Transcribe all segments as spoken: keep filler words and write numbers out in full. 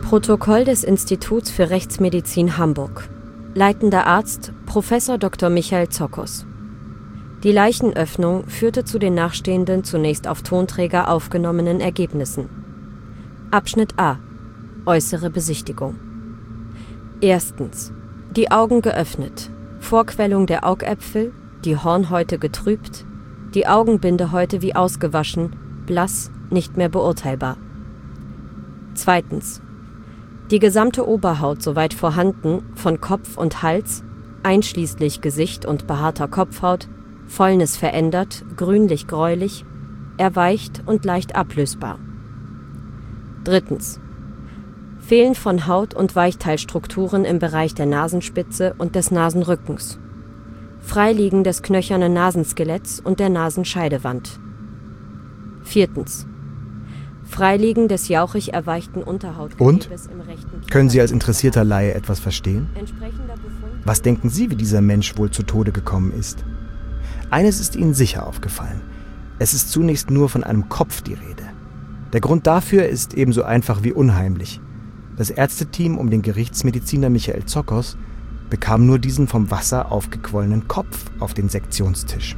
Protokoll des Instituts für Rechtsmedizin Hamburg. Leitender Arzt Professor Doktor Michael Zokos. Die Leichenöffnung führte zu den nachstehenden, zunächst auf Tonträger aufgenommenen Ergebnissen. Abschnitt A. Äußere Besichtigung. Erstens. Die Augen geöffnet. Vorquellung der Augäpfel, die Hornhäute getrübt, die Augenbindehäute wie ausgewaschen, blass, nicht mehr beurteilbar. Zweitens. Die gesamte Oberhaut soweit vorhanden, von Kopf und Hals, einschließlich Gesicht und behaarter Kopfhaut, Fäulnis verändert, grünlich-gräulich, erweicht und leicht ablösbar. Drittens. Fehlen von Haut- und Weichteilstrukturen im Bereich der Nasenspitze und des Nasenrückens. Freiliegen des knöchernen Nasenskeletts und der Nasenscheidewand. Viertens. Freiliegen des jauchig erweichten Unterhautgewebes im rechten Kiefer. Und? Können Sie als interessierter Laie etwas verstehen? Was denken Sie, wie dieser Mensch wohl zu Tode gekommen ist? Eines ist Ihnen sicher aufgefallen. Es ist zunächst nur von einem Kopf die Rede. Der Grund dafür ist ebenso einfach wie unheimlich. Das Ärzteteam um den Gerichtsmediziner Michael Zokos bekam nur diesen vom Wasser aufgequollenen Kopf auf den Sektionstisch.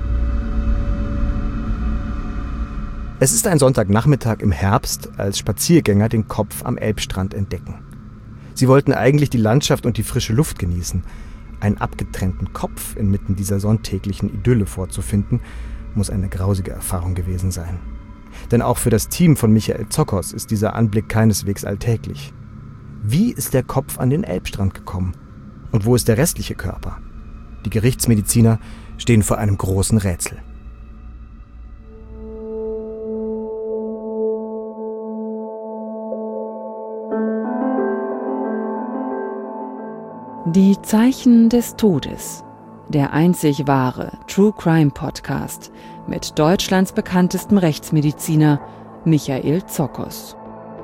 Es ist ein Sonntagnachmittag im Herbst, als Spaziergänger den Kopf am Elbstrand entdecken. Sie wollten eigentlich die Landschaft und die frische Luft genießen. Einen abgetrennten Kopf inmitten dieser sonntäglichen Idylle vorzufinden, muss eine grausige Erfahrung gewesen sein. Denn auch für das Team von Michael Zokos ist dieser Anblick keineswegs alltäglich. Wie ist der Kopf an den Elbstrand gekommen? Und wo ist der restliche Körper? Die Gerichtsmediziner stehen vor einem großen Rätsel. Die Zeichen des Todes. Der einzig wahre True Crime Podcast mit Deutschlands bekanntestem Rechtsmediziner Michael Zokos.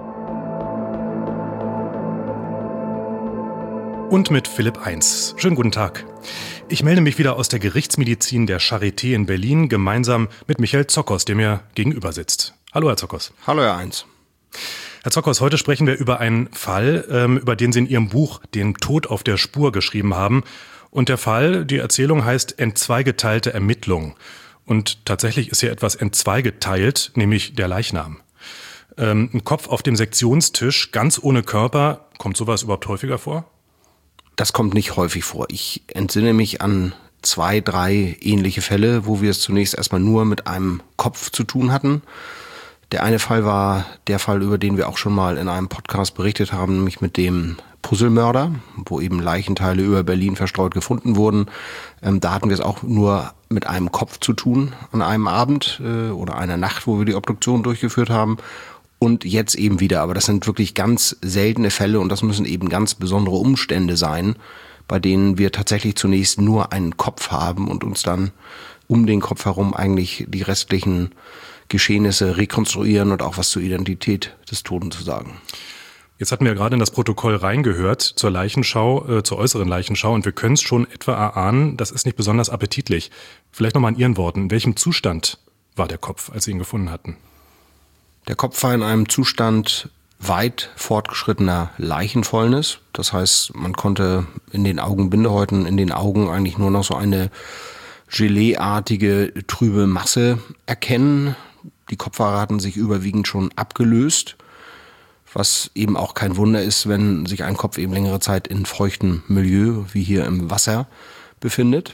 Und mit Philipp Eins. Schönen guten Tag. Ich melde mich wieder aus der Gerichtsmedizin der Charité in Berlin, gemeinsam mit Michael Zokos, der mir gegenüber sitzt. Hallo, Herr Zokos. Hallo, Herr Eins. Herr Zokos, heute sprechen wir über einen Fall, ähm, über den Sie in Ihrem Buch »Den Tod auf der Spur« geschrieben haben. Und der Fall, die Erzählung heißt »Entzweigeteilte Ermittlung«. Und tatsächlich ist hier etwas entzweigeteilt, nämlich der Leichnam. Ähm, ein Kopf auf dem Sektionstisch, ganz ohne Körper. Kommt sowas überhaupt häufiger vor? Das kommt nicht häufig vor. Ich entsinne mich an zwei, drei ähnliche Fälle, wo wir es zunächst erstmal nur mit einem Kopf zu tun hatten. Der eine Fall war der Fall, über den wir auch schon mal in einem Podcast berichtet haben, nämlich mit dem Puzzlemörder, wo eben Leichenteile über Berlin verstreut gefunden wurden. Ähm, da hatten wir es auch nur mit einem Kopf zu tun an einem Abend äh, oder einer Nacht, wo wir die Obduktion durchgeführt haben. Und jetzt eben wieder. Aber das sind wirklich ganz seltene Fälle und das müssen eben ganz besondere Umstände sein, bei denen wir tatsächlich zunächst nur einen Kopf haben und uns dann um den Kopf herum eigentlich die restlichen Geschehnisse rekonstruieren und auch was zur Identität des Toten zu sagen. Jetzt hatten wir gerade in das Protokoll reingehört zur Leichenschau, äh, zur äußeren Leichenschau und wir können es schon etwa erahnen, das ist nicht besonders appetitlich. Vielleicht nochmal in Ihren Worten, in welchem Zustand war der Kopf, als Sie ihn gefunden hatten? Der Kopf war in einem Zustand weit fortgeschrittener Leichenfäulnis. Das heißt, man konnte in den Augenbindehäuten, in den Augen eigentlich nur noch so eine Geleeartige, trübe Masse erkennen. Die Kopfhaare hatten sich überwiegend schon abgelöst, was eben auch kein Wunder ist, wenn sich ein Kopf eben längere Zeit in feuchtem Milieu, wie hier im Wasser, befindet.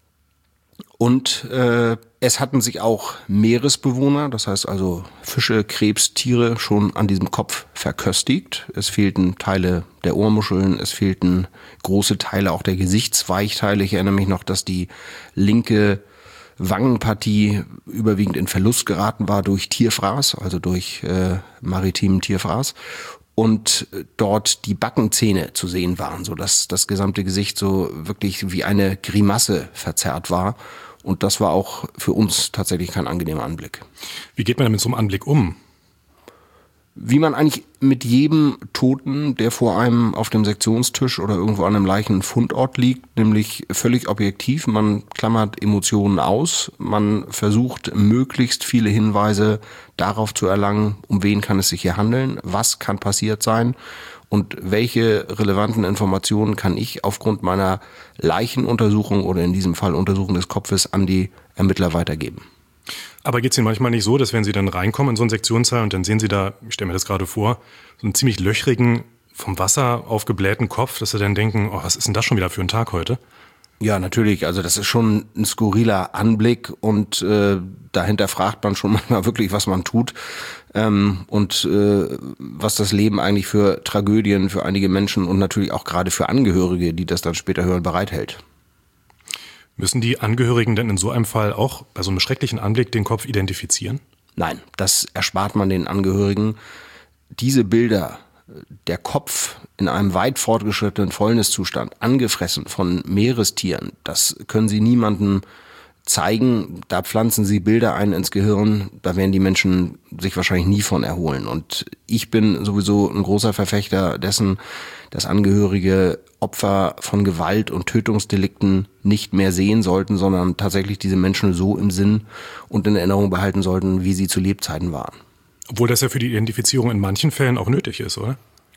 Und äh, es hatten sich auch Meeresbewohner, das heißt also Fische, Krebs, Tiere, schon an diesem Kopf verköstigt. Es fehlten Teile der Ohrmuscheln, es fehlten große Teile auch der Gesichtsweichteile. Ich erinnere mich noch, dass die linke Wangenpartie überwiegend in Verlust geraten war durch Tierfraß, also durch äh, maritimen Tierfraß. Und dort die Backenzähne zu sehen waren, sodass das gesamte Gesicht so wirklich wie eine Grimasse verzerrt war. Und das war auch für uns tatsächlich kein angenehmer Anblick. Wie geht man mit so einem Anblick um? Wie man eigentlich mit jedem Toten, der vor einem auf dem Sektionstisch oder irgendwo an einem Leichenfundort liegt, nämlich völlig objektiv. Man klammert Emotionen aus, man versucht möglichst viele Hinweise darauf zu erlangen, um wen kann es sich hier handeln, was kann passiert sein und welche relevanten Informationen kann ich aufgrund meiner Leichenuntersuchung oder in diesem Fall Untersuchung des Kopfes an die Ermittler weitergeben. Aber geht es Ihnen manchmal nicht so, dass wenn Sie dann reinkommen in so einen Sektionssaal und dann sehen Sie da, ich stelle mir das gerade vor, so einen ziemlich löchrigen, vom Wasser aufgeblähten Kopf, dass Sie dann denken, oh, was ist denn das schon wieder für ein Tag heute? Ja, natürlich. Also das ist schon ein skurriler Anblick und äh, dahinter fragt man schon manchmal wirklich, was man tut ähm, und äh, was das Leben eigentlich für Tragödien für einige Menschen und natürlich auch gerade für Angehörige, die das dann später hören, bereithält. Müssen die Angehörigen denn in so einem Fall auch bei so einem schrecklichen Anblick den Kopf identifizieren? Nein, das erspart man den Angehörigen. Diese Bilder, der Kopf in einem weit fortgeschrittenen Fäulniszustand, angefressen von Meerestieren, das können sie niemandem zeigen. Da pflanzen sie Bilder ein ins Gehirn, da werden die Menschen sich wahrscheinlich nie von erholen. Und ich bin sowieso ein großer Verfechter dessen, dass Angehörige Opfer von Gewalt und Tötungsdelikten nicht mehr sehen sollten, sondern tatsächlich diese Menschen so im Sinn und in Erinnerung behalten sollten, wie sie zu Lebzeiten waren. Obwohl das ja für die Identifizierung in manchen Fällen auch nötig ist, oder?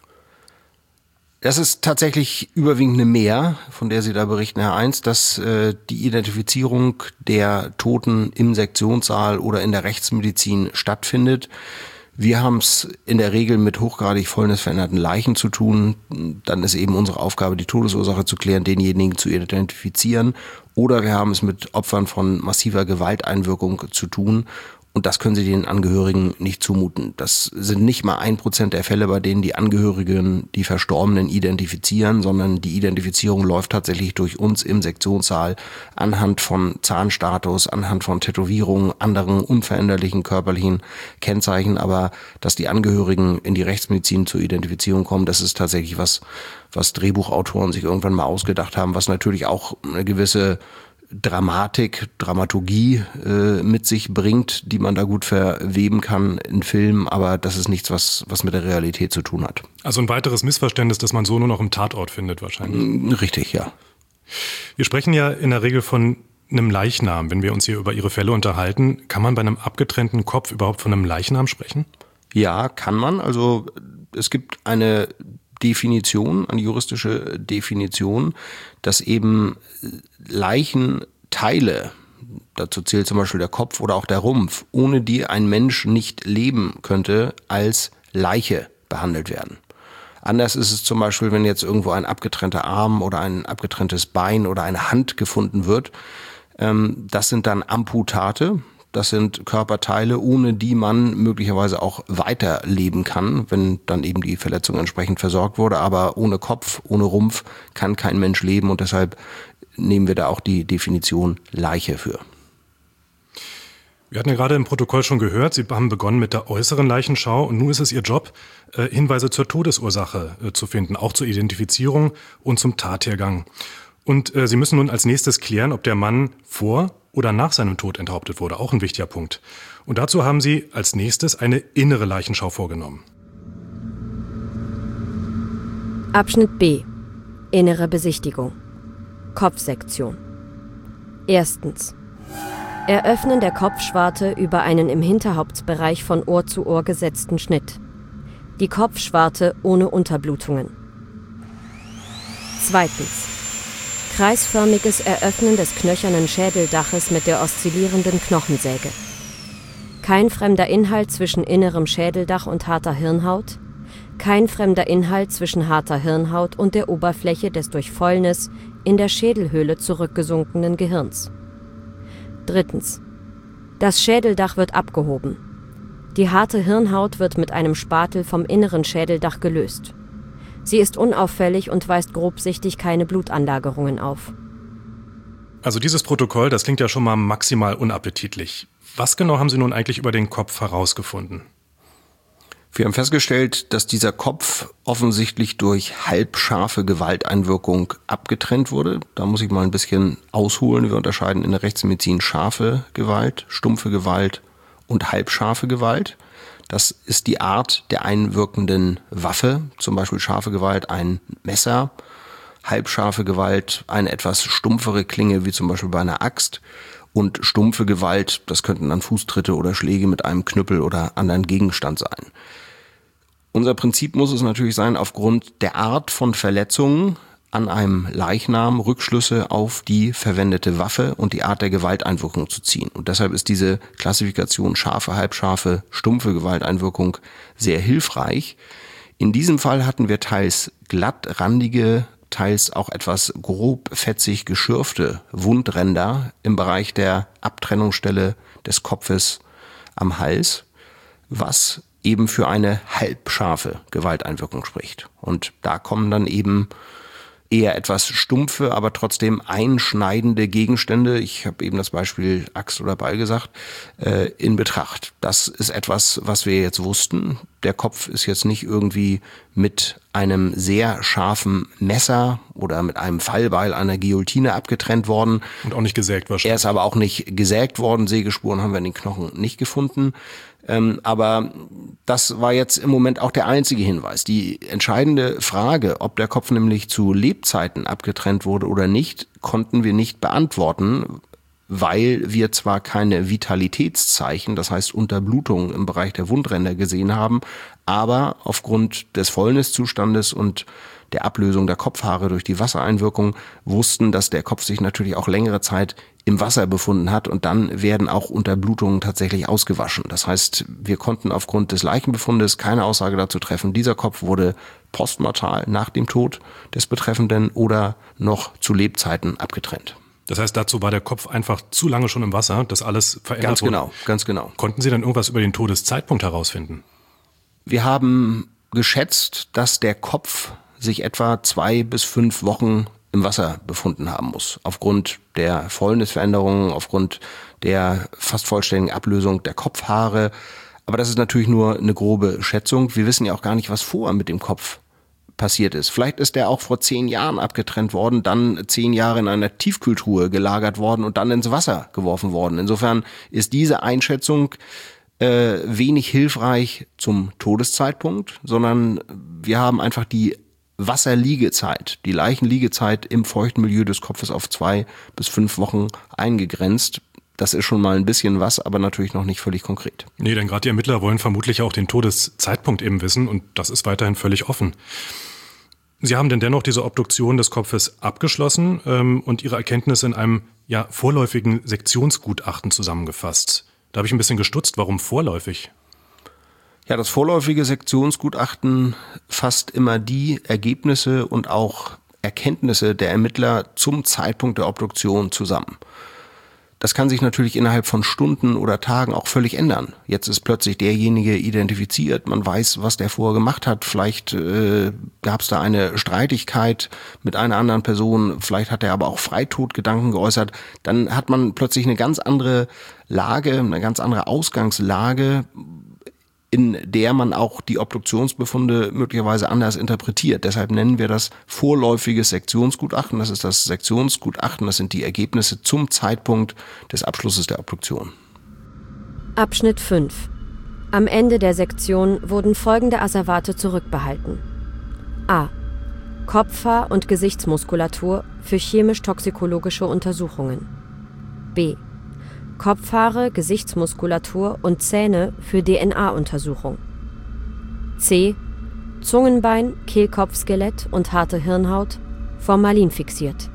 Das ist tatsächlich überwiegend eine Mehr, von der Sie da berichten, Herr Eins, dass äh, die Identifizierung der Toten im Sektionssaal oder in der Rechtsmedizin stattfindet. Wir haben es in der Regel mit hochgradig fäulnisveränderten Leichen zu tun. Dann ist eben unsere Aufgabe, die Todesursache zu klären, denjenigen zu identifizieren. Oder wir haben es mit Opfern von massiver Gewalteinwirkung zu tun. Und das können Sie den Angehörigen nicht zumuten. Das sind nicht mal ein Prozent der Fälle, bei denen die Angehörigen die Verstorbenen identifizieren, sondern die Identifizierung läuft tatsächlich durch uns im Sektionssaal anhand von Zahnstatus, anhand von Tätowierungen, anderen unveränderlichen körperlichen Kennzeichen. Aber dass die Angehörigen in die Rechtsmedizin zur Identifizierung kommen, das ist tatsächlich was, was Drehbuchautoren sich irgendwann mal ausgedacht haben, was natürlich auch eine gewisse Dramatik, Dramaturgie äh, mit sich bringt, die man da gut verweben kann in Filmen, aber das ist nichts, was was mit der Realität zu tun hat. Also ein weiteres Missverständnis, das man so nur noch im Tatort findet wahrscheinlich. Richtig, ja. Wir sprechen ja in der Regel von einem Leichnam. Wenn wir uns hier über Ihre Fälle unterhalten, kann man bei einem abgetrennten Kopf überhaupt von einem Leichnam sprechen? Ja, kann man. Also es gibt eine Definition, eine juristische Definition, dass eben Leichenteile, dazu zählt zum Beispiel der Kopf oder auch der Rumpf, ohne die ein Mensch nicht leben könnte, als Leiche behandelt werden. Anders ist es zum Beispiel, wenn jetzt irgendwo ein abgetrennter Arm oder ein abgetrenntes Bein oder eine Hand gefunden wird. Das sind dann Amputate. Das sind Körperteile, ohne die man möglicherweise auch weiterleben kann, wenn dann eben die Verletzung entsprechend versorgt wurde. Aber ohne Kopf, ohne Rumpf kann kein Mensch leben und deshalb nehmen wir da auch die Definition Leiche für. Wir hatten ja gerade im Protokoll schon gehört, Sie haben begonnen mit der äußeren Leichenschau und nun ist es Ihr Job, Hinweise zur Todesursache zu finden, auch zur Identifizierung und zum Tathergang. Und Sie müssen nun als nächstes klären, ob der Mann vor oder nach seinem Tod enthauptet wurde, auch ein wichtiger Punkt. Und dazu haben Sie als nächstes eine innere Leichenschau vorgenommen. Abschnitt B. Innere Besichtigung. Kopfsektion. Erstens. Eröffnen der Kopfschwarte über einen im Hinterhauptsbereich von Ohr zu Ohr gesetzten Schnitt. Die Kopfschwarte ohne Unterblutungen. Zweitens. Kreisförmiges Eröffnen des knöchernen Schädeldaches mit der oszillierenden Knochensäge. Kein fremder Inhalt zwischen innerem Schädeldach und harter Hirnhaut. Kein fremder Inhalt zwischen harter Hirnhaut und der Oberfläche des durch Fäulnis in der Schädelhöhle zurückgesunkenen Gehirns. Drittens. Das Schädeldach wird abgehoben. Die harte Hirnhaut wird mit einem Spatel vom inneren Schädeldach gelöst. Sie ist unauffällig und weist grobsichtig keine Blutanlagerungen auf. Also dieses Protokoll, das klingt ja schon mal maximal unappetitlich. Was genau haben Sie nun eigentlich über den Kopf herausgefunden? Wir haben festgestellt, dass dieser Kopf offensichtlich durch halbscharfe Gewalteinwirkung abgetrennt wurde. Da muss ich mal ein bisschen ausholen. Wir unterscheiden in der Rechtsmedizin scharfe Gewalt, stumpfe Gewalt und halbscharfe Gewalt. Das ist die Art der einwirkenden Waffe, zum Beispiel scharfe Gewalt ein Messer, halbscharfe Gewalt eine etwas stumpfere Klinge, wie zum Beispiel bei einer Axt, und stumpfe Gewalt, das könnten dann Fußtritte oder Schläge mit einem Knüppel oder anderen Gegenstand sein. Unser Prinzip muss es natürlich sein, aufgrund der Art von Verletzungen an einem Leichnam Rückschlüsse auf die verwendete Waffe und die Art der Gewalteinwirkung zu ziehen. Und deshalb ist diese Klassifikation scharfe, halbscharfe, stumpfe Gewalteinwirkung sehr hilfreich. In diesem Fall hatten wir teils glattrandige, teils auch etwas grobfetzig geschürfte Wundränder im Bereich der Abtrennungsstelle des Kopfes am Hals, was eben für eine halbscharfe Gewalteinwirkung spricht. Und da kommen dann eben eher etwas stumpfe, aber trotzdem einschneidende Gegenstände, ich habe eben das Beispiel Axt oder Beil gesagt, äh, in Betracht. Das ist etwas, was wir jetzt wussten. Der Kopf ist jetzt nicht irgendwie mit einem sehr scharfen Messer oder mit einem Fallbeil einer Guillotine abgetrennt worden. Und auch nicht gesägt wahrscheinlich. Er ist aber auch nicht gesägt worden. Sägespuren haben wir in den Knochen nicht gefunden. Ähm, aber das war jetzt im Moment auch der einzige Hinweis. Die entscheidende Frage, ob der Kopf nämlich zu Lebzeiten abgetrennt wurde oder nicht, konnten wir nicht beantworten, weil wir zwar keine Vitalitätszeichen, das heißt Unterblutungen im Bereich der Wundränder gesehen haben, aber aufgrund des Fäulniszustandes und der Ablösung der Kopfhaare durch die Wassereinwirkung wussten, dass der Kopf sich natürlich auch längere Zeit im Wasser befunden hat und dann werden auch Unterblutungen tatsächlich ausgewaschen. Das heißt, wir konnten aufgrund des Leichenbefundes keine Aussage dazu treffen, dieser Kopf wurde postmortal nach dem Tod des Betreffenden oder noch zu Lebzeiten abgetrennt. Das heißt, dazu war der Kopf einfach zu lange schon im Wasser, dass alles verändert ganz wurde. Ganz genau, ganz genau. Konnten Sie dann irgendwas über den Todeszeitpunkt herausfinden? Wir haben geschätzt, dass der Kopf sich etwa zwei bis fünf Wochen im Wasser befunden haben muss. Aufgrund der Fäulnisveränderungen, aufgrund der fast vollständigen Ablösung der Kopfhaare. Aber das ist natürlich nur eine grobe Schätzung. Wir wissen ja auch gar nicht, was vorher mit dem Kopf passiert ist. Vielleicht ist der auch vor zehn Jahren abgetrennt worden, dann zehn Jahre in einer Tiefkühltruhe gelagert worden und dann ins Wasser geworfen worden. Insofern ist diese Einschätzung äh, wenig hilfreich zum Todeszeitpunkt, sondern wir haben einfach die Wasserliegezeit, die Leichenliegezeit im feuchten Milieu des Kopfes auf zwei bis fünf Wochen eingegrenzt. Das ist schon mal ein bisschen was, aber natürlich noch nicht völlig konkret. Nee, denn gerade die Ermittler wollen vermutlich auch den Todeszeitpunkt eben wissen und das ist weiterhin völlig offen. Sie haben denn dennoch diese Obduktion des Kopfes abgeschlossen ähm, und Ihre Erkenntnisse in einem ja vorläufigen Sektionsgutachten zusammengefasst. Da habe ich ein bisschen gestutzt. Warum vorläufig? Ja, das vorläufige Sektionsgutachten fasst immer die Ergebnisse und auch Erkenntnisse der Ermittler zum Zeitpunkt der Obduktion zusammen. Das kann sich natürlich innerhalb von Stunden oder Tagen auch völlig ändern. Jetzt ist plötzlich derjenige identifiziert, man weiß, was der vorher gemacht hat. Vielleicht äh, gab es da eine Streitigkeit mit einer anderen Person, vielleicht hat er aber auch Freitodgedanken geäußert. Dann hat man plötzlich eine ganz andere Lage, eine ganz andere Ausgangslage, in der man auch die Obduktionsbefunde möglicherweise anders interpretiert. Deshalb nennen wir das vorläufiges Sektionsgutachten. Das ist das Sektionsgutachten, das sind die Ergebnisse zum Zeitpunkt des Abschlusses der Obduktion. Abschnitt fünf. Am Ende der Sektion wurden folgende Asservate zurückbehalten. A. Kopfhaar- und Gesichtsmuskulatur für chemisch-toxikologische Untersuchungen. B. Kopfhaare, Gesichtsmuskulatur und Zähne für D N A-Untersuchung. C. Zungenbein, Kehlkopfskelett und harte Hirnhaut, Formalin fixiert.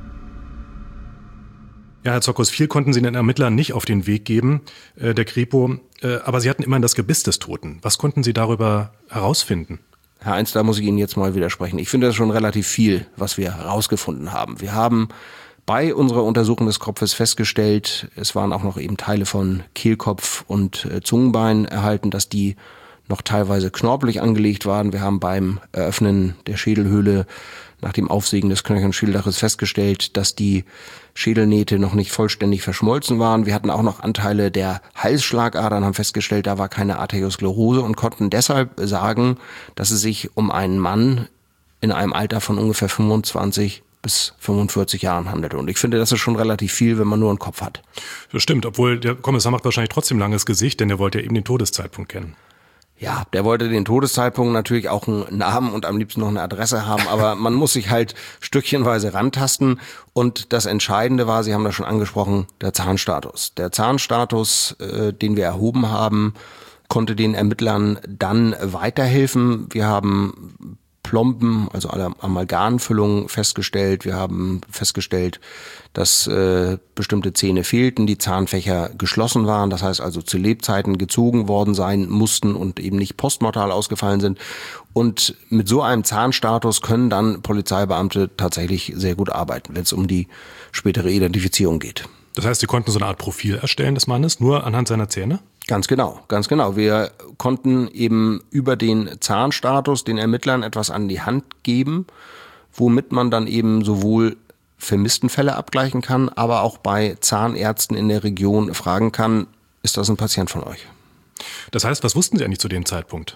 Ja, Herr Zokos, viel konnten Sie den Ermittlern nicht auf den Weg geben, äh, der Kripo, äh, aber Sie hatten immerhin das Gebiss des Toten. Was konnten Sie darüber herausfinden? Herr Eins, da muss ich Ihnen jetzt mal widersprechen. Ich finde das schon relativ viel, was wir herausgefunden haben. Wir haben bei unserer Untersuchung des Kopfes festgestellt, es waren auch noch eben Teile von Kehlkopf und äh, Zungenbein erhalten, dass die noch teilweise knorpelig angelegt waren. Wir haben beim Eröffnen der Schädelhöhle nach dem Aufsägen des Knöchel-Schädeldaches festgestellt, dass die Schädelnähte noch nicht vollständig verschmolzen waren. Wir hatten auch noch Anteile der Halsschlagadern, haben festgestellt, da war keine Arteriosklerose und konnten deshalb sagen, dass es sich um einen Mann in einem Alter von ungefähr fünfundzwanzig bis fünfundvierzig Jahren handelte. Und ich finde, das ist schon relativ viel, wenn man nur einen Kopf hat. Das stimmt, obwohl der Kommissar macht wahrscheinlich trotzdem langes Gesicht, denn er wollte ja eben den Todeszeitpunkt kennen. Ja, der wollte den Todeszeitpunkt natürlich auch einen Namen und am liebsten noch eine Adresse haben, aber man muss sich halt stückchenweise rantasten. Und das Entscheidende war, Sie haben das schon angesprochen, der Zahnstatus. Der Zahnstatus, äh, den wir erhoben haben, konnte den Ermittlern dann weiterhelfen. Wir haben Plomben, also alle Amalgamfüllungen festgestellt. Wir haben festgestellt, dass äh, bestimmte Zähne fehlten, die Zahnfächer geschlossen waren, das heißt also zu Lebzeiten gezogen worden sein mussten und eben nicht postmortal ausgefallen sind. Und mit so einem Zahnstatus können dann Polizeibeamte tatsächlich sehr gut arbeiten, wenn es um die spätere Identifizierung geht. Das heißt, Sie konnten so eine Art Profil erstellen des Mannes, nur anhand seiner Zähne? Ganz genau, ganz genau. Wir konnten eben über den Zahnstatus den Ermittlern etwas an die Hand geben, womit man dann eben sowohl Vermisstenfälle abgleichen kann, aber auch bei Zahnärzten in der Region fragen kann, ist das ein Patient von euch? Das heißt, was wussten Sie eigentlich zu dem Zeitpunkt?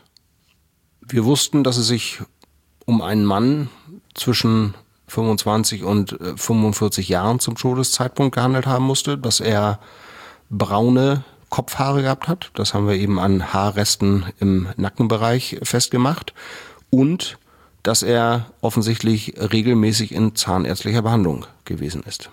Wir wussten, dass es sich um einen Mann zwischen fünfundzwanzig und fünfundvierzig Jahren zum Todeszeitpunkt gehandelt haben musste, dass er braune Kopfhaare gehabt hat. Das haben wir eben an Haarresten im Nackenbereich festgemacht. Und dass er offensichtlich regelmäßig in zahnärztlicher Behandlung gewesen ist.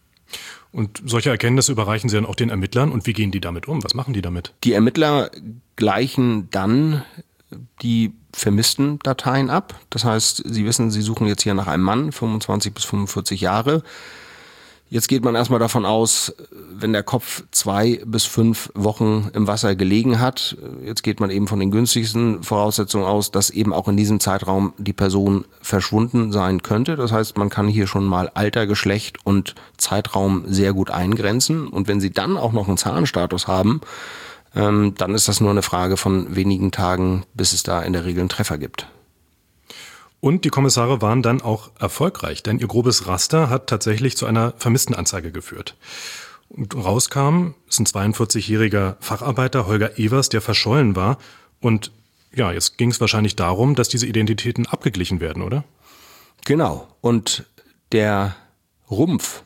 Und solche Erkenntnisse überreichen Sie dann auch den Ermittlern. Und wie gehen die damit um? Was machen die damit? Die Ermittler gleichen dann die vermissten Dateien ab. Das heißt, Sie wissen, Sie suchen jetzt hier nach einem Mann, fünfundzwanzig bis fünfundvierzig Jahre. Jetzt geht man erstmal davon aus, wenn der Kopf zwei bis fünf Wochen im Wasser gelegen hat, jetzt geht man eben von den günstigsten Voraussetzungen aus, dass eben auch in diesem Zeitraum die Person verschwunden sein könnte. Das heißt, man kann hier schon mal Alter, Geschlecht und Zeitraum sehr gut eingrenzen. Und wenn Sie dann auch noch einen Zahnstatus haben, ähm, dann ist das nur eine Frage von wenigen Tagen, bis es da in der Regel einen Treffer gibt. Und die Kommissare waren dann auch erfolgreich, denn ihr grobes Raster hat tatsächlich zu einer Vermisstenanzeige geführt. Und rauskam, ist ein zweiundvierzigjähriger Facharbeiter, Holger Evers, der verschollen war. Und ja, jetzt ging es wahrscheinlich darum, dass diese Identitäten abgeglichen werden, oder? Genau. Und der Rumpf,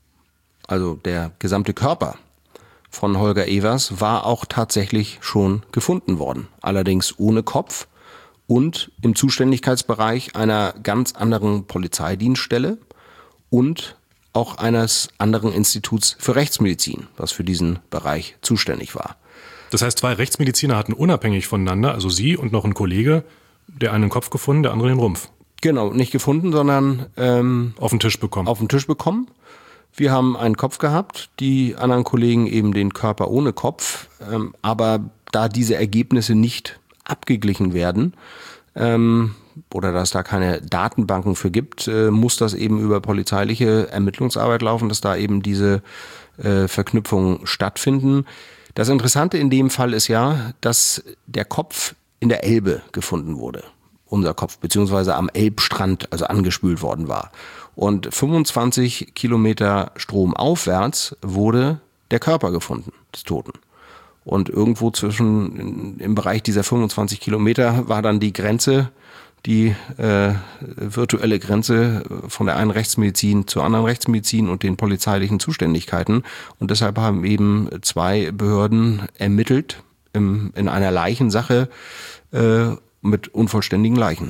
also der gesamte Körper von Holger Evers, war auch tatsächlich schon gefunden worden. Allerdings ohne Kopf. Und im Zuständigkeitsbereich einer ganz anderen Polizeidienststelle und auch eines anderen Instituts für Rechtsmedizin, was für diesen Bereich zuständig war. Das heißt, zwei Rechtsmediziner hatten unabhängig voneinander, also Sie und noch ein Kollege, der einen Kopf gefunden, der andere den Rumpf. Genau, nicht gefunden, sondern ähm, auf den Tisch bekommen. Auf den Tisch bekommen. Wir haben einen Kopf gehabt, die anderen Kollegen eben den Körper ohne Kopf, ähm, aber da diese Ergebnisse nicht abgeglichen werden ähm, oder dass da keine Datenbanken für gibt, äh, muss das eben über polizeiliche Ermittlungsarbeit laufen, dass da eben diese äh, Verknüpfungen stattfinden. Das Interessante in dem Fall ist ja, dass der Kopf in der Elbe gefunden wurde, unser Kopf, beziehungsweise am Elbstrand, also angespült worden war. Und fünfundzwanzig Kilometer stromaufwärts wurde der Körper gefunden, des Toten. Und irgendwo zwischen, im Bereich dieser fünfundzwanzig Kilometer war dann die Grenze, die äh, virtuelle Grenze von der einen Rechtsmedizin zur anderen Rechtsmedizin und den polizeilichen Zuständigkeiten. Und deshalb haben eben zwei Behörden ermittelt im, in einer Leichensache äh, mit unvollständigen Leichen.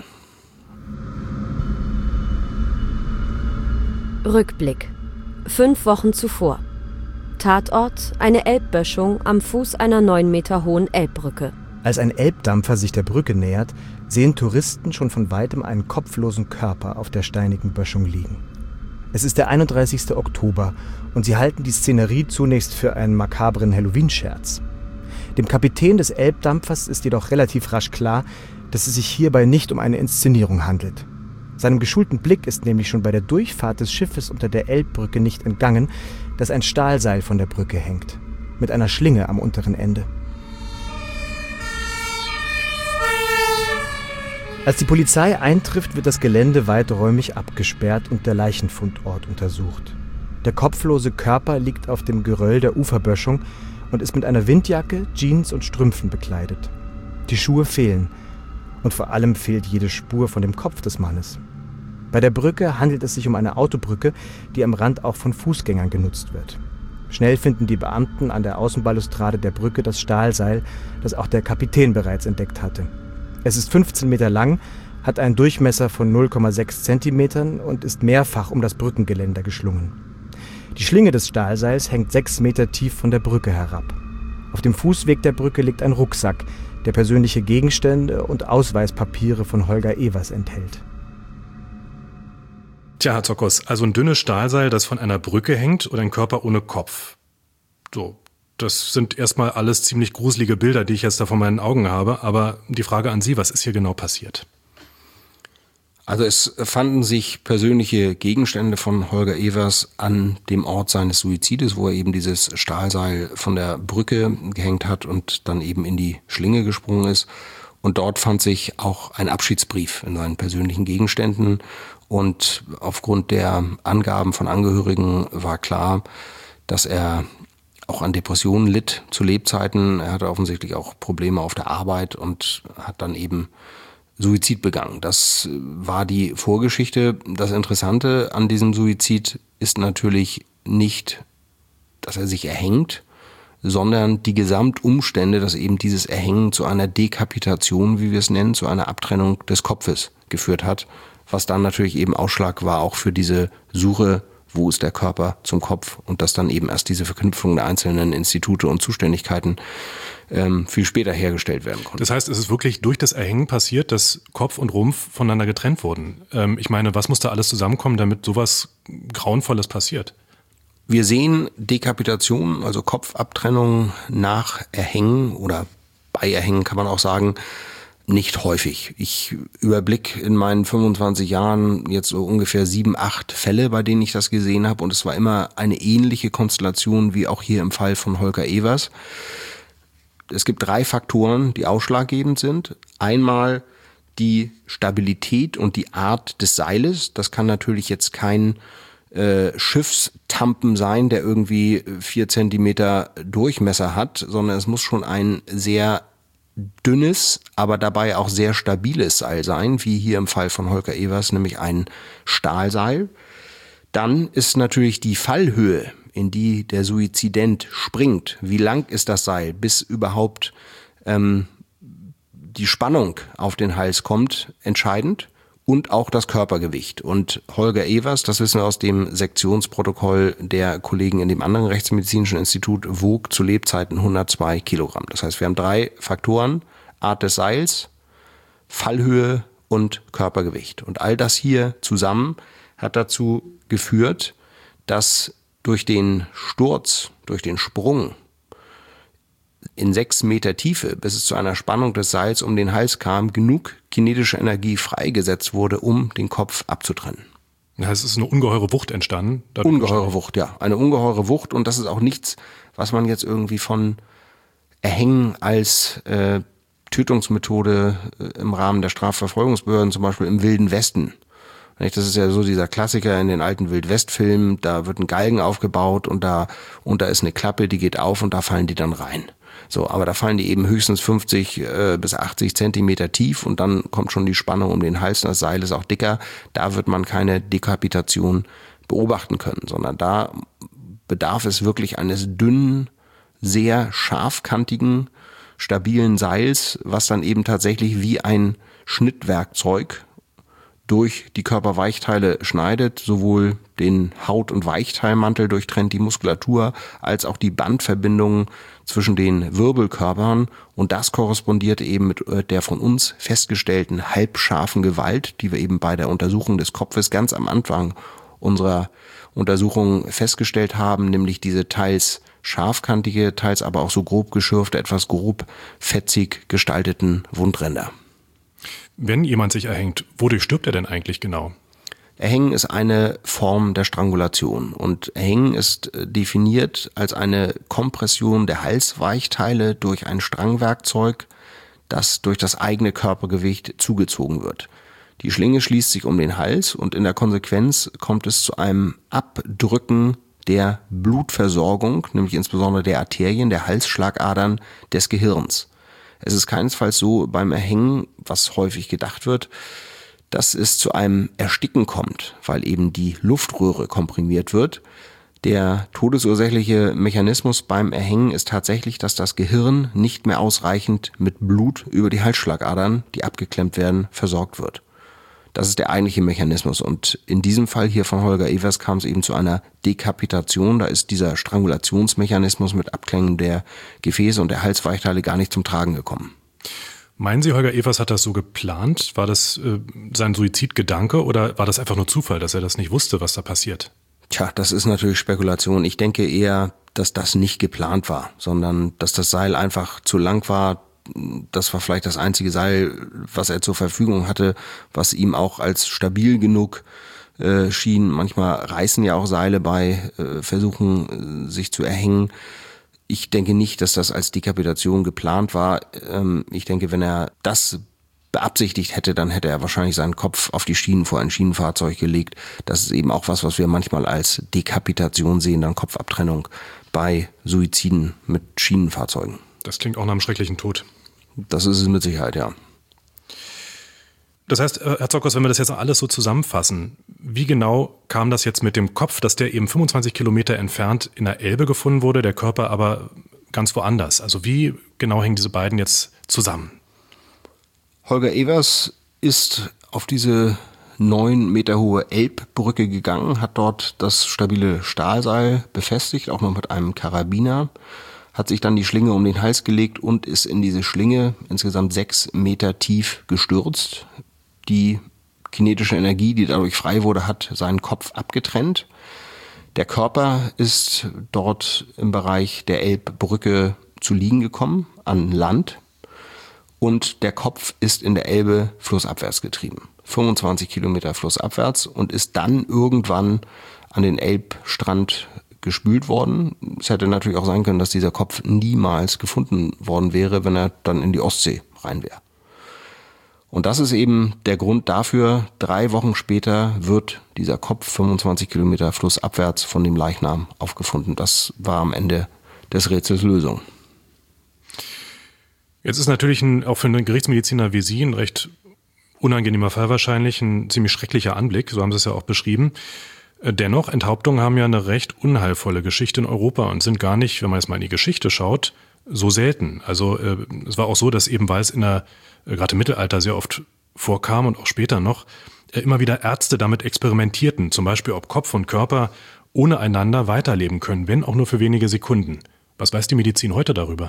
Rückblick. Fünf Wochen zuvor. Tatort, eine Elbböschung am Fuß einer neun Meter hohen Elbbrücke. Als ein Elbdampfer sich der Brücke nähert, sehen Touristen schon von weitem einen kopflosen Körper auf der steinigen Böschung liegen. Es ist der einunddreißigste Oktober und sie halten die Szenerie zunächst für einen makabren Halloween-Scherz. Dem Kapitän des Elbdampfers ist jedoch relativ rasch klar, dass es sich hierbei nicht um eine Inszenierung handelt. Seinem geschulten Blick ist nämlich schon bei der Durchfahrt des Schiffes unter der Elbbrücke nicht entgangen, dass ein Stahlseil von der Brücke hängt, mit einer Schlinge am unteren Ende. Als die Polizei eintrifft, wird das Gelände weiträumig abgesperrt und der Leichenfundort untersucht. Der kopflose Körper liegt auf dem Geröll der Uferböschung und ist mit einer Windjacke, Jeans und Strümpfen bekleidet. Die Schuhe fehlen und vor allem fehlt jede Spur von dem Kopf des Mannes. Bei der Brücke handelt es sich um eine Autobrücke, die am Rand auch von Fußgängern genutzt wird. Schnell finden die Beamten an der Außenbalustrade der Brücke das Stahlseil, das auch der Kapitän bereits entdeckt hatte. Es ist fünfzehn Meter lang, hat einen Durchmesser von null Komma sechs Zentimetern und ist mehrfach um das Brückengeländer geschlungen. Die Schlinge des Stahlseils hängt sechs Meter tief von der Brücke herab. Auf dem Fußweg der Brücke liegt ein Rucksack, der persönliche Gegenstände und Ausweispapiere von Holger Evers enthält. Tja, Herr Zokos, also ein dünnes Stahlseil, das von einer Brücke hängt und ein Körper ohne Kopf. So, das sind erstmal alles ziemlich gruselige Bilder, die ich jetzt da vor meinen Augen habe. Aber die Frage an Sie, was ist hier genau passiert? Also es fanden sich persönliche Gegenstände von Holger Evers an dem Ort seines Suizides, wo er eben dieses Stahlseil von der Brücke gehängt hat und dann eben in die Schlinge gesprungen ist. Und dort fand sich auch ein Abschiedsbrief in seinen persönlichen Gegenständen. Und aufgrund der Angaben von Angehörigen war klar, dass er auch an Depressionen litt zu Lebzeiten. Er hatte offensichtlich auch Probleme auf der Arbeit und hat dann eben Suizid begangen. Das war die Vorgeschichte. Das Interessante an diesem Suizid ist natürlich nicht, dass er sich erhängt, sondern die Gesamtumstände, dass eben dieses Erhängen zu einer Dekapitation, wie wir es nennen, zu einer Abtrennung des Kopfes geführt hat, was dann natürlich eben Ausschlag war auch für diese Suche, wo ist der Körper zum Kopf, und dass dann eben erst diese Verknüpfung der einzelnen Institute und Zuständigkeiten ähm, viel später hergestellt werden konnte. Das heißt, es ist wirklich durch das Erhängen passiert, dass Kopf und Rumpf voneinander getrennt wurden. Ähm, ich meine, was muss da alles zusammenkommen, damit sowas Grauenvolles passiert? Wir sehen Dekapitation, also Kopfabtrennung nach Erhängen oder bei Erhängen kann man auch sagen, nicht häufig. Ich überblicke in meinen fünfundzwanzig Jahren jetzt so ungefähr sieben, acht Fälle, bei denen ich das gesehen habe, und es war immer eine ähnliche Konstellation wie auch hier im Fall von Holger Evers. Es gibt drei Faktoren, die ausschlaggebend sind. Einmal die Stabilität und die Art des Seiles. Das kann natürlich jetzt kein äh, Schiffstampen sein, der irgendwie vier Zentimeter Durchmesser hat, sondern es muss schon ein sehr dünnes, aber dabei auch sehr stabiles Seil sein, wie hier im Fall von Holger Evers, nämlich ein Stahlseil. Dann ist natürlich die Fallhöhe, in die der Suizident springt. Wie lang ist das Seil, bis überhaupt ähm, die Spannung auf den Hals kommt, entscheidend. Und auch das Körpergewicht. Und Holger Evers, das wissen wir aus dem Sektionsprotokoll der Kollegen in dem anderen rechtsmedizinischen Institut, wog zu Lebzeiten hundertzwei Kilogramm. Das heißt, wir haben drei Faktoren: Art des Seils, Fallhöhe und Körpergewicht. Und all das hier zusammen hat dazu geführt, dass durch den Sturz, durch den Sprung in sechs Meter Tiefe, bis es zu einer Spannung des Seils um den Hals kam, genug kinetische Energie freigesetzt wurde, um den Kopf abzutrennen. Ja, es ist eine ungeheure Wucht entstanden. Ungeheure Wucht, ja. Eine ungeheure Wucht, und das ist auch nichts, was man jetzt irgendwie von Erhängen als äh, Tötungsmethode äh, im Rahmen der Strafverfolgungsbehörden, zum Beispiel im Wilden Westen. Das ist ja so dieser Klassiker in den alten Wildwest-Filmen, da wird ein Galgen aufgebaut und da, und da ist eine Klappe, die geht auf und da fallen die dann rein. So, aber da fallen die eben höchstens fünfzig äh, bis achtzig Zentimeter tief und dann kommt schon die Spannung um den Hals, das Seil ist auch dicker. Da wird man keine Dekapitation beobachten können, sondern da bedarf es wirklich eines dünnen, sehr scharfkantigen, stabilen Seils, was dann eben tatsächlich wie ein Schnittwerkzeug durch die Körperweichteile schneidet, sowohl den Haut- und Weichteilmantel durchtrennt, die Muskulatur, als auch die Bandverbindungen zwischen den Wirbelkörpern, und das korrespondiert eben mit der von uns festgestellten halbscharfen Gewalt, die wir eben bei der Untersuchung des Kopfes ganz am Anfang unserer Untersuchung festgestellt haben, nämlich diese teils scharfkantige, teils aber auch so grob geschürfte, etwas grob fetzig gestalteten Wundränder. Wenn jemand sich erhängt, wodurch stirbt er denn eigentlich genau? Erhängen ist eine Form der Strangulation, und Erhängen ist definiert als eine Kompression der Halsweichteile durch ein Strangwerkzeug, das durch das eigene Körpergewicht zugezogen wird. Die Schlinge schließt sich um den Hals und in der Konsequenz kommt es zu einem Abdrücken der Blutversorgung, nämlich insbesondere der Arterien, der Halsschlagadern des Gehirns. Es ist keinesfalls so beim Erhängen, was häufig gedacht wird, dass es zu einem Ersticken kommt, weil eben die Luftröhre komprimiert wird. Der todesursächliche Mechanismus beim Erhängen ist tatsächlich, dass das Gehirn nicht mehr ausreichend mit Blut über die Halsschlagadern, die abgeklemmt werden, versorgt wird. Das ist der eigentliche Mechanismus. Und in diesem Fall hier von Holger Evers kam es eben zu einer Dekapitation. Da ist dieser Strangulationsmechanismus mit Abklängen der Gefäße und der Halsweichteile gar nicht zum Tragen gekommen. Meinen Sie, Holger Evers hat das so geplant? War das äh, sein Suizidgedanke oder war das einfach nur Zufall, dass er das nicht wusste, was da passiert? Tja, das ist natürlich Spekulation. Ich denke eher, dass das nicht geplant war, sondern dass das Seil einfach zu lang war. Das war vielleicht das einzige Seil, was er zur Verfügung hatte, was ihm auch als stabil genug äh, schien. Manchmal reißen ja auch Seile bei äh, Versuchen, äh, sich zu erhängen. Ich denke nicht, dass das als Dekapitation geplant war. Ähm, ich denke, wenn er das beabsichtigt hätte, dann hätte er wahrscheinlich seinen Kopf auf die Schienen vor ein Schienenfahrzeug gelegt. Das ist eben auch was, was wir manchmal als Dekapitation sehen, dann Kopfabtrennung bei Suiziden mit Schienenfahrzeugen. Das klingt auch nach einem schrecklichen Tod. Das ist es mit Sicherheit, ja. Das heißt, Herr Zokos, wenn wir das jetzt alles so zusammenfassen, wie genau kam das jetzt mit dem Kopf, dass der eben fünfundzwanzig Kilometer entfernt in der Elbe gefunden wurde, der Körper aber ganz woanders? Also wie genau hängen diese beiden jetzt zusammen? Holger Evers ist auf diese neun Meter hohe Elbbrücke gegangen, hat dort das stabile Stahlseil befestigt, auch noch mit einem Karabiner, hat sich dann die Schlinge um den Hals gelegt und ist in diese Schlinge insgesamt sechs Meter tief gestürzt. Die kinetische Energie, die dadurch frei wurde, hat seinen Kopf abgetrennt. Der Körper ist dort im Bereich der Elbbrücke zu liegen gekommen, an Land. Und der Kopf ist in der Elbe flussabwärts getrieben. fünfundzwanzig Kilometer flussabwärts und ist dann irgendwann an den Elbstrand gespült worden. Es hätte natürlich auch sein können, dass dieser Kopf niemals gefunden worden wäre, wenn er dann in die Ostsee rein wäre. Und das ist eben der Grund dafür, drei Wochen später wird dieser Kopf fünfundzwanzig Kilometer flussabwärts von dem Leichnam aufgefunden. Das war am Ende des Rätsels Lösung. Jetzt ist natürlich ein, auch für einen Gerichtsmediziner wie Sie ein recht unangenehmer Fall wahrscheinlich, ein ziemlich schrecklicher Anblick, so haben Sie es ja auch beschrieben. Dennoch, Enthauptungen haben ja eine recht unheilvolle Geschichte in Europa und sind gar nicht, wenn man jetzt mal in die Geschichte schaut, so selten. Also äh, es war auch so, dass eben, weil es in der, äh, gerade im Mittelalter sehr oft vorkam und auch später noch, äh, immer wieder Ärzte damit experimentierten, zum Beispiel ob Kopf und Körper ohne einander weiterleben können, wenn auch nur für wenige Sekunden. Was weiß die Medizin heute darüber?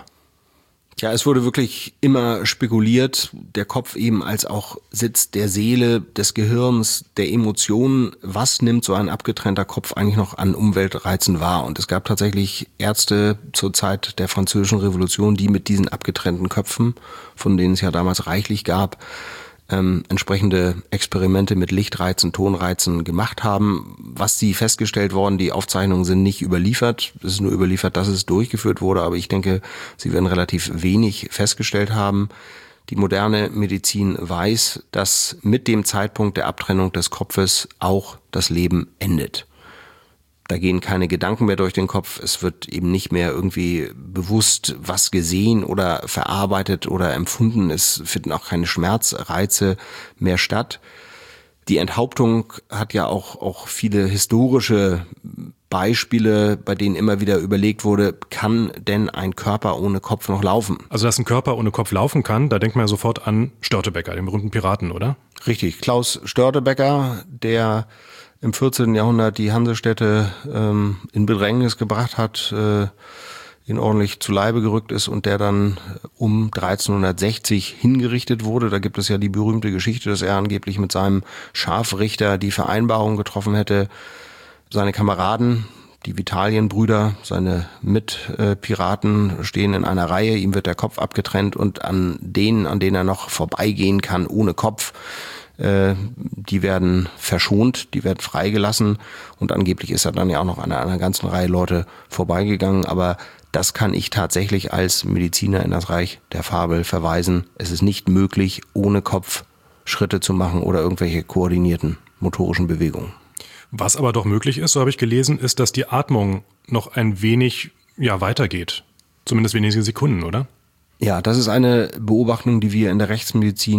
Ja, es wurde wirklich immer spekuliert, der Kopf eben als auch Sitz der Seele, des Gehirns, der Emotionen. Was nimmt so ein abgetrennter Kopf eigentlich noch an Umweltreizen wahr? Und es gab tatsächlich Ärzte zur Zeit der Französischen Revolution, die mit diesen abgetrennten Köpfen, von denen es ja damals reichlich gab, ähm, entsprechende Experimente mit Lichtreizen, Tonreizen gemacht haben. Was sie festgestellt worden, die Aufzeichnungen sind nicht überliefert. Es ist nur überliefert, dass es durchgeführt wurde, aber ich denke, sie werden relativ wenig festgestellt haben. Die moderne Medizin weiß, dass mit dem Zeitpunkt der Abtrennung des Kopfes auch das Leben endet. Da gehen keine Gedanken mehr durch den Kopf. Es wird eben nicht mehr irgendwie bewusst was gesehen oder verarbeitet oder empfunden. Es finden auch keine Schmerzreize mehr statt. Die Enthauptung hat ja auch, auch viele historische Beispiele, bei denen immer wieder überlegt wurde, kann denn ein Körper ohne Kopf noch laufen? Also dass ein Körper ohne Kopf laufen kann, da denkt man ja sofort an Störtebeker, den berühmten Piraten, oder? Richtig, Klaus Störtebeker, der im vierzehnten Jahrhundert die Hansestädte ähm, in Bedrängnis gebracht hat, äh, ihn ordentlich zu Leibe gerückt ist und der dann um dreizehnhundertsechzig hingerichtet wurde. Da gibt es ja die berühmte Geschichte, dass er angeblich mit seinem Scharfrichter die Vereinbarung getroffen hätte, seine Kameraden, die Vitalienbrüder, seine Mitpiraten stehen in einer Reihe, ihm wird der Kopf abgetrennt und an denen, an denen er noch vorbeigehen kann ohne Kopf, die werden verschont, die werden freigelassen und angeblich ist er dann ja auch noch an einer ganzen Reihe Leute vorbeigegangen, aber das kann ich tatsächlich als Mediziner in das Reich der Fabel verweisen. Es ist nicht möglich, ohne Kopf Schritte zu machen oder irgendwelche koordinierten motorischen Bewegungen. Was aber doch möglich ist, so habe ich gelesen, ist, dass die Atmung noch ein wenig ja, weitergeht. Zumindest wenige Sekunden, oder? Ja, das ist eine Beobachtung, die wir in der Rechtsmedizin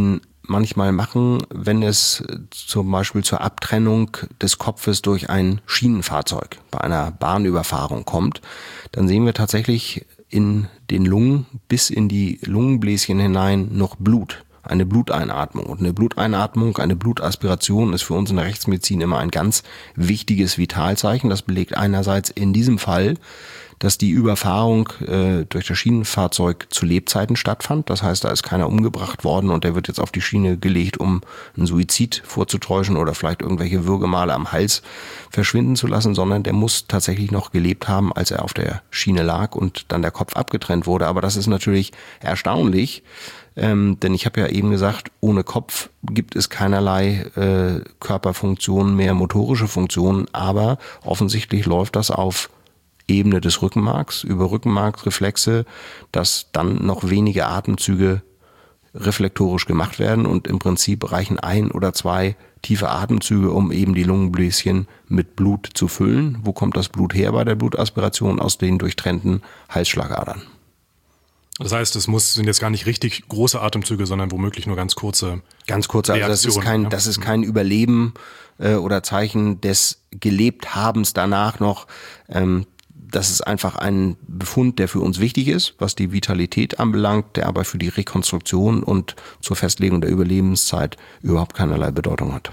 manchmal machen, wenn es zum Beispiel zur Abtrennung des Kopfes durch ein Schienenfahrzeug bei einer Bahnüberfahrung kommt, dann sehen wir tatsächlich in den Lungen bis in die Lungenbläschen hinein noch Blut. Eine Bluteinatmung. Und eine Bluteinatmung, eine Blutaspiration ist für uns in der Rechtsmedizin immer ein ganz wichtiges Vitalzeichen. Das belegt einerseits in diesem Fall, dass die Überfahrung äh, durch das Schienenfahrzeug zu Lebzeiten stattfand. Das heißt, da ist keiner umgebracht worden und der wird jetzt auf die Schiene gelegt, um einen Suizid vorzutäuschen oder vielleicht irgendwelche Würgemale am Hals verschwinden zu lassen, sondern der muss tatsächlich noch gelebt haben, als er auf der Schiene lag und dann der Kopf abgetrennt wurde. Aber das ist natürlich erstaunlich, ähm, denn ich habe ja eben gesagt, ohne Kopf gibt es keinerlei äh, Körperfunktionen mehr, motorische Funktionen, aber offensichtlich läuft das auf Ebene des Rückenmarks, über Rückenmarksreflexe, dass dann noch wenige Atemzüge reflektorisch gemacht werden und im Prinzip reichen ein oder zwei tiefe Atemzüge, um eben die Lungenbläschen mit Blut zu füllen. Wo kommt das Blut her bei der Blutaspiration? Aus den durchtrennten Halsschlagadern. Das heißt, es muss, sind jetzt gar nicht richtig große Atemzüge, sondern womöglich nur ganz kurze. Ganz kurze, also das ist kein, das ist kein Überleben äh, oder Zeichen des Gelebthabens danach noch. Ähm, Das ist einfach ein Befund, der für uns wichtig ist, was die Vitalität anbelangt, der aber für die Rekonstruktion und zur Festlegung der Überlebenszeit überhaupt keinerlei Bedeutung hat.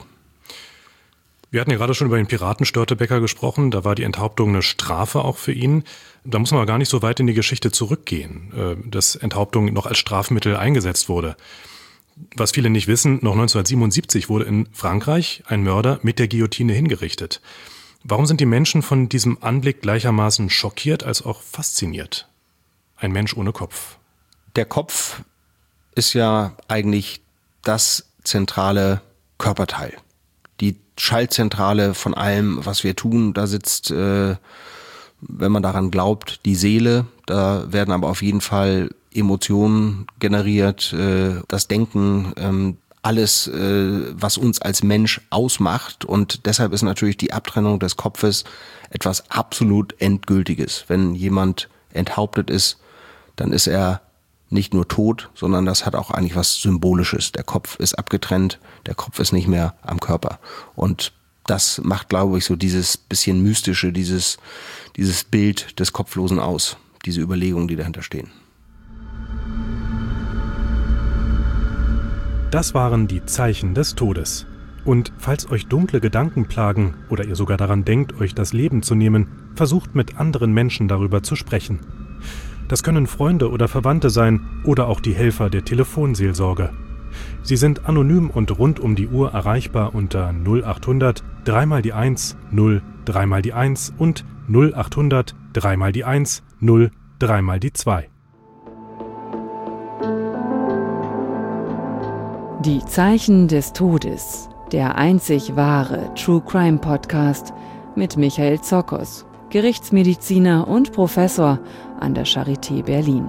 Wir hatten ja gerade schon über den Piraten Störtebeker gesprochen, da war die Enthauptung eine Strafe auch für ihn. Da muss man aber gar nicht so weit in die Geschichte zurückgehen, dass Enthauptung noch als Strafmittel eingesetzt wurde. Was viele nicht wissen, noch neunzehnhundertsiebenundsiebzig wurde in Frankreich ein Mörder mit der Guillotine hingerichtet. Warum sind die Menschen von diesem Anblick gleichermaßen schockiert als auch fasziniert? Ein Mensch ohne Kopf. Der Kopf ist ja eigentlich das zentrale Körperteil. Die Schaltzentrale von allem, was wir tun. Da sitzt, äh, wenn man daran glaubt, die Seele. Da werden aber auf jeden Fall Emotionen generiert, äh, das Denken, ähm, alles, was uns als Mensch ausmacht. Und deshalb ist natürlich die Abtrennung des Kopfes etwas absolut Endgültiges. Wenn jemand enthauptet ist, dann ist er nicht nur tot, sondern das hat auch eigentlich was Symbolisches. Der Kopf ist abgetrennt, der Kopf ist nicht mehr am Körper. Und das macht, glaube ich, so dieses bisschen Mystische, dieses, dieses Bild des Kopflosen aus, diese Überlegungen, die dahinter stehen. Das waren die Zeichen des Todes. Und falls euch dunkle Gedanken plagen oder ihr sogar daran denkt, euch das Leben zu nehmen, versucht mit anderen Menschen darüber zu sprechen. Das können Freunde oder Verwandte sein oder auch die Helfer der Telefonseelsorge. Sie sind anonym und rund um die Uhr erreichbar unter null achthundert drei mal die eins, null drei mal die eins und null achthundert drei mal die eins, null drei mal die zwei. Die Zeichen des Todes, der einzig wahre True Crime Podcast mit Michael Zokos, Gerichtsmediziner und Professor an der Charité Berlin.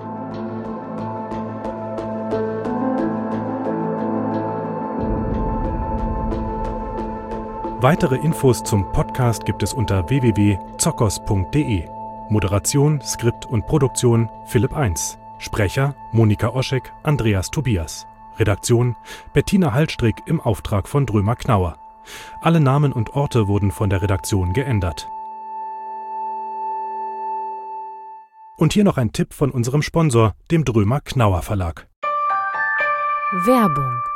Weitere Infos zum Podcast gibt es unter w w w punkt zokos punkt d e. Moderation, Skript und Produktion Philipp eins. Sprecher Monika Oschek, Andreas Tobias. Redaktion Bettina Hallstrick im Auftrag von Drömer Knauer. Alle Namen und Orte wurden von der Redaktion geändert. Und hier noch ein Tipp von unserem Sponsor, dem Drömer Knauer Verlag. Werbung.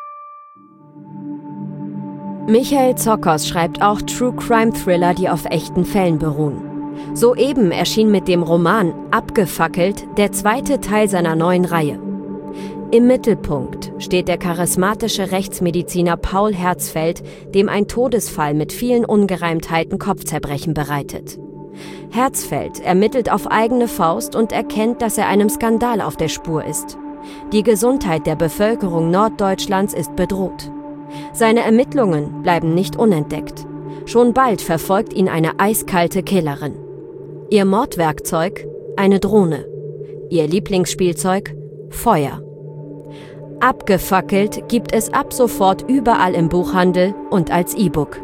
Michael Zokos schreibt auch True-Crime-Thriller, die auf echten Fällen beruhen. Soeben erschien mit dem Roman Abgefackelt der zweite Teil seiner neuen Reihe. Im Mittelpunkt steht der charismatische Rechtsmediziner Paul Herzfeld, dem ein Todesfall mit vielen Ungereimtheiten Kopfzerbrechen bereitet. Herzfeld ermittelt auf eigene Faust und erkennt, dass er einem Skandal auf der Spur ist. Die Gesundheit der Bevölkerung Norddeutschlands ist bedroht. Seine Ermittlungen bleiben nicht unentdeckt. Schon bald verfolgt ihn eine eiskalte Killerin. Ihr Mordwerkzeug? Eine Drohne. Ihr Lieblingsspielzeug? Feuer. Abgefackelt gibt es ab sofort überall im Buchhandel und als E-Book.